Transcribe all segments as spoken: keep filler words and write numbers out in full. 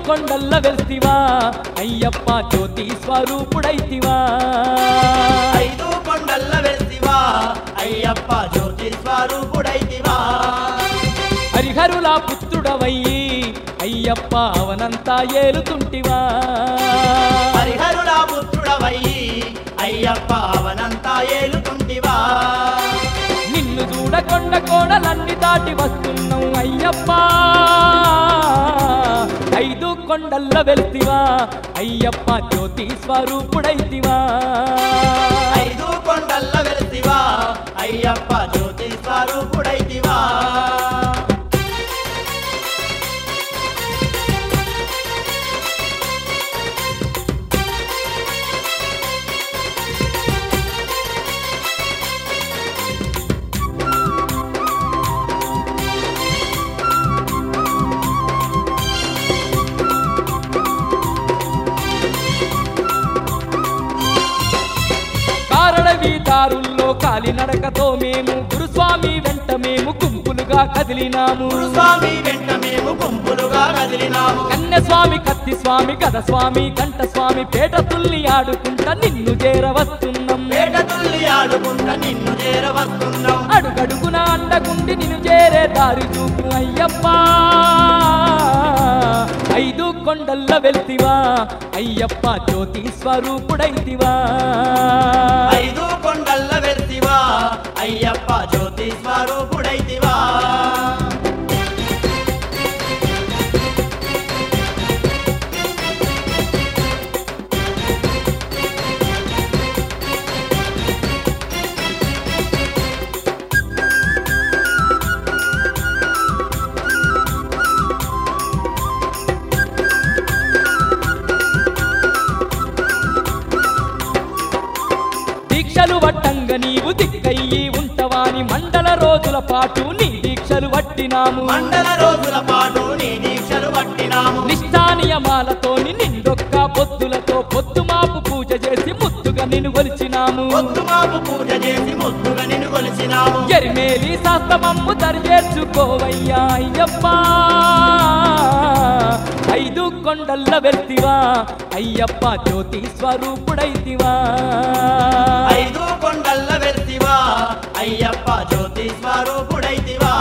కొండల్ల వెల్తివా అయ్యప్ప జ్యోతి స్వరూపుడైతివా ఐదు కొండల్ల వెల్తివా అయ్యప్ప జ్యోతి స్వరూపుడైతివా హరిహరుల పుత్రుడవయ్యి అయ్యప్ప అవనంతా ఏలుతుంటివా హరిహరుల పుత్రుడవయ్యి అయ్యప్ప అవనంతా ఏలుతుంటివా నిన్ను చూడకొండ కోడలన్నీ దాటి వస్తున్నావు అయ్యప్ప ఐదు కొండల్ల వెల్తివా అయ్యప్ప జ్యోతి స్వరూపుడైతివా ఐదు కొండల్ల వెల్తివా అయ్యప్ప జ్యోతి స్వరూపుడైతివా దారుల్లో కాలినడకతో మేము గురుస్వామి వెంట మేము గుంపులుగా కదిలినాము గురుస్వామి వెంట మేము గుంపులుగా కదిలినాము కన్యస్వామి కత్తి స్వామి గదస్వామి కంఠస్వామి పేట తుల్లి ఆడుకుంటా నిన్ను చేరవస్తున్నాం పేట తుల్లి ఆడుకుంటా నిన్ను చేరవస్తున్నాం అడుగడుగున అండగుండి నిన్ను చేరే దారి చూపు అయ్యప్ప ఐదు కొండల్ల వెల్తివా అయ్యప్ప జ్యోతి స్వరూపుడైతివా ఐదు కొండల్ల వెల్తివా అయ్యప్ప జ్యోతి స్వరూపుడైతివా దీక్షలు వట్టంగ నీవు దిక్కయ్యి ఉంటవాని మండల రోజుల పాటు నీ దీక్షలు వట్టినాము మండల రోజుల పాటు నీ దీక్షలు వట్టినాము నిష్ఠానియమాలతోని నిండొక్క పొద్దులతో పొద్దుమాపు పూజ చేసి ముద్దుగా నిన్ను కొలిచినాము పొద్దుమాపు పూజ చేసి ముద్దుగా నిన్ను కొలిచినాము ఎరిమేలి శాస్త్రమమ్ము దరిచేర్చుకోవయ్యా అయ్యప్ప ఐదు కొండల్ల వెల్తివా అయ్యప్ప జ్యోతి స్వరూపుడైతివా ఐదు కొండల్ల వెల్తివా అయ్యప్ప జ్యోతి స్వరూపుడైతివా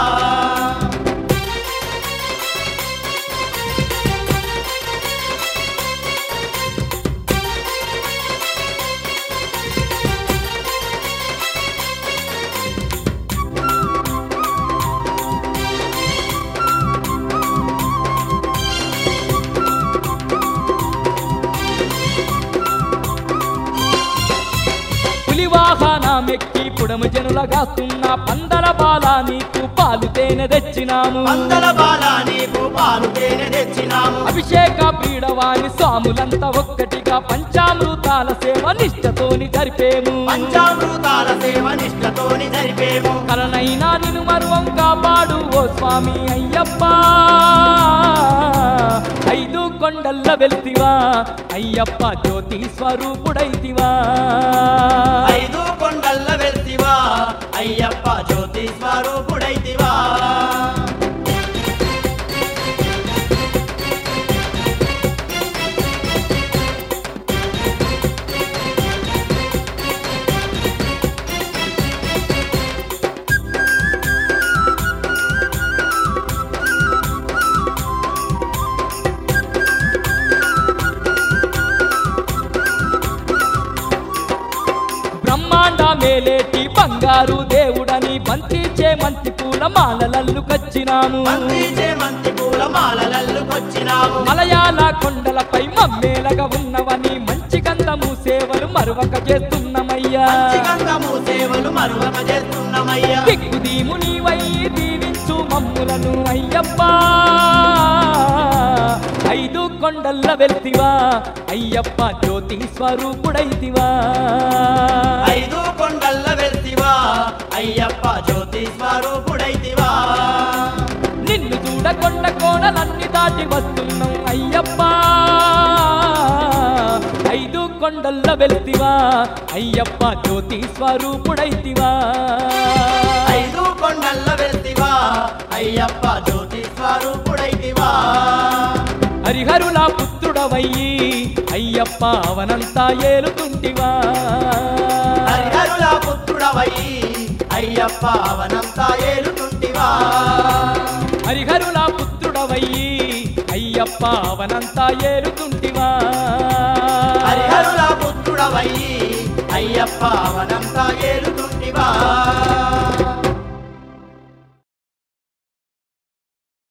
వాహనమెక్కి పుడము జనులగాస్తున్న పందల బాల నీకు పాలు తేనె తెచ్చినాము పందల బాల నీకు పాలు తేనె తెచ్చినాము అభిషేక పీడవాణి స్వాములంతా ఒక్కటిగా పంచామృతాల సేవ నిష్ఠతోని జరిపేము పంచామృతాల సేవ నిష్ఠతోని జరిపేము కలనైనా నిన్ను మరువం కాపాడు ఓ స్వామి అయ్యప్ప ఐదు కొండల్ల వెల్తివా అయ్యప్ప జ్యోతి స్వరూపుడైతివా ఐదు కొండల్ల వెల్తివా అయ్యప్ప జ్యోతి స్వరూపుడైతివా బ్రహ్మాండ మేలేటి బంగారు దేవుడని బంతి చేమంతి పూల మాలలల్లు కచ్చినాము మంత్రి చేమంతి పూల మాలలల్లుకొచ్చినాము మలయాళ కొండలపై మమ్మేలగా ఉన్నవని మంచి గంధము సేవలు మరువక చేస్తున్నామయ్యా మంచిగంధము సేవలు మరువక చేస్తున్నామయ్యా దిక్కుదీము నీవై దీవించు మమ్ములను అయ్యప్ప ఐదు కొండల్ల వెల్తివా అయ్యప్ప జ్యోతి స్వరూపుడైతివా ఐదు కొండల్ల వెల్తివా అయ్యప్ప జ్యోతి స్వరూపుడైతివా నిన్ను చూడకొండ కోణలన్నీ దాటి వస్తున్నాం అయ్యప్ప ఐదు కొండల్ల వెల్తివా అయ్యప్ప జ్యోతి స్వరూపుడైతివా ఐదు కొండల్ల వెల్తివా అయ్యప్ప జ్యోతి స్వరూపుడైతివా హరిహరుల పుత్రుడవయ్యి అయ్యప్ప అవనంతా ఏలుతుంటివా హరిహరుల పుత్రుడవయ్యి అయ్యప్ప అవనంతా ఏలుతుంటివా హరిహరుల పుత్రుడవయ్యి అయ్యప్ప అవనంతా ఏలుతుంటివా హరిహరుల పుత్రుడవయ్యి అయ్యప్ప అవనంతా ఏలుతుంటివా